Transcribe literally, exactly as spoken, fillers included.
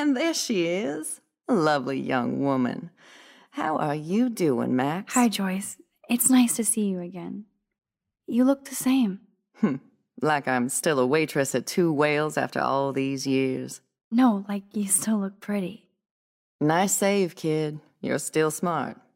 And there she is, a lovely young woman. How are you doing, Max? Hi, Joyce. It's nice to see you again. You look the same. Hmm. Like I'm still a waitress at Two Whales after all these years. No, like you still look pretty. Nice save, kid. You're still smart.